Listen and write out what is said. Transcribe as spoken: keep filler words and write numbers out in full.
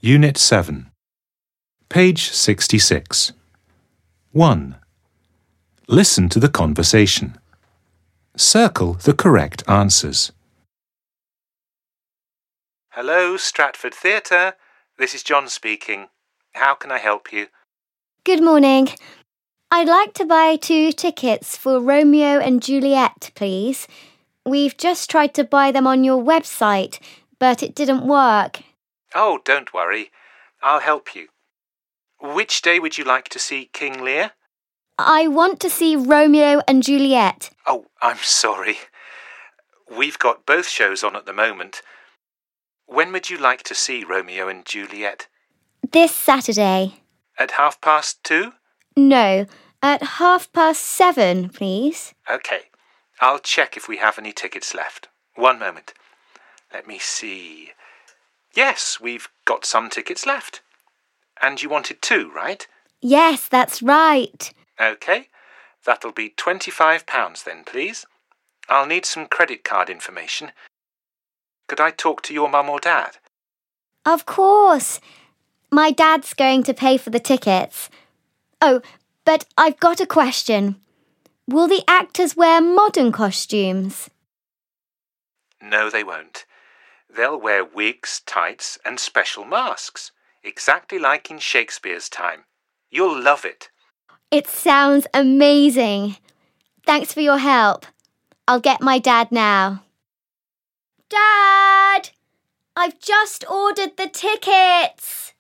Unit seven. Page sixty-six. one. Listen to the conversation. Circle the correct answers. Hello, Stratford Theatre. This is John speaking. How can I help you? Good morning. I'd like to buy two tickets for Romeo and Juliet, please. We've just tried to buy them on your website, but it didn't work. Oh, don't worry. I'll help you. Which day would you like to see King Lear? I want to see Romeo and Juliet. Oh, I'm sorry. We've got both shows on at the moment. When would you like to see Romeo and Juliet? This Saturday. At half past two? No, at half past seven, please. OK. I'll check if we have any tickets left. One moment. Let me see. Yes, we've got some tickets left. And you wanted two, right? Yes, that's right. OK. That'll be twenty-five pounds then, please. I'll need some credit card information. Could I talk to your mum or dad? Of course. My dad's going to pay for the tickets. Oh, but I've got a question. Will the actors wear modern costumes? No, they won't. They'll wear wigs, tights, and special masks, exactly like in Shakespeare's time. You'll love it. It sounds amazing. Thanks for your help. I'll get my dad now. Dad! I've just ordered the tickets.